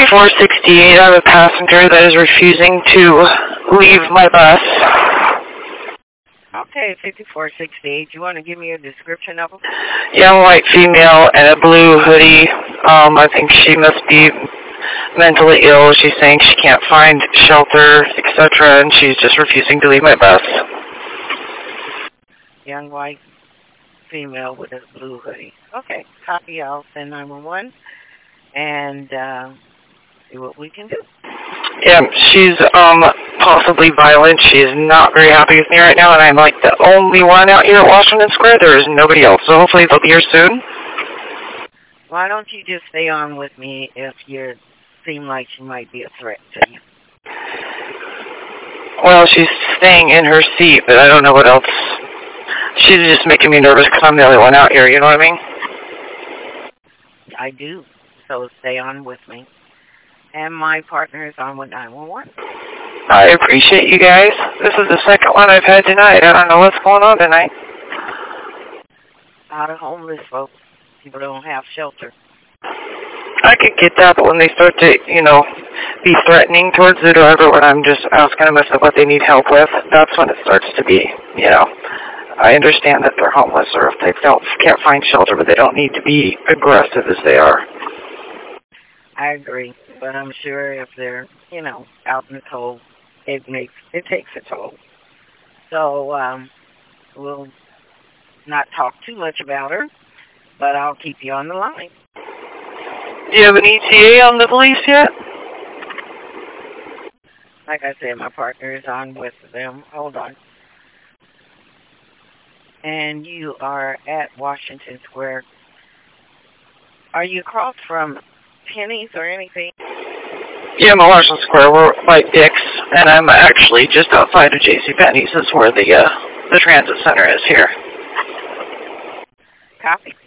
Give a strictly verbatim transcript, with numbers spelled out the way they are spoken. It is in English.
fifty-four sixty-eight, I have a passenger that is refusing to leave my bus. Okay, fifty-four sixty-eight. You want to give me a description of them? Young white female in a blue hoodie. Um, I think she must be mentally ill. She's saying she can't find shelter, et cetera, and she's just refusing to leave my bus. Young white female with a blue hoodie. Okay, copy. I'll send nine one one and uh, see what we can do. Yeah, she's um possibly violent. She is not very happy with me right now, and I'm like the only one out here at Washington Square. There is nobody else, so hopefully they'll be here soon. Why don't you just stay on with me if you seem like she might be a threat to you? Well, she's staying in her seat, but I don't know what else. She's just making me nervous because I'm the only one out here, you know what I mean? I do, so stay on with me. And my partner is on with nine one one. I appreciate you guys. This is the second one I've had tonight. I don't know what's going on tonight. A lot of homeless folks. People don't have shelter. I could get that, but when they start to, you know, be threatening towards the driver when I'm just asking them what they need help with, that's when it starts to be, you know. I understand that they're homeless or if they don't can't find shelter, but they don't need to be aggressive as they are. I agree, but I'm sure if they're, you know, out in the cold, it makes it takes a toll. So um, we'll not talk too much about her, but I'll keep you on the line. Do you have an E T A on the police yet? Like I said, my partner is on with them. Hold on. And you are at Washington Square. Are you across from Penny's or anything? Yeah, I'm at Washington Square. We're by Dick's, and I'm actually just outside of JCPenney's. That's where the uh, the transit center is here. Copy.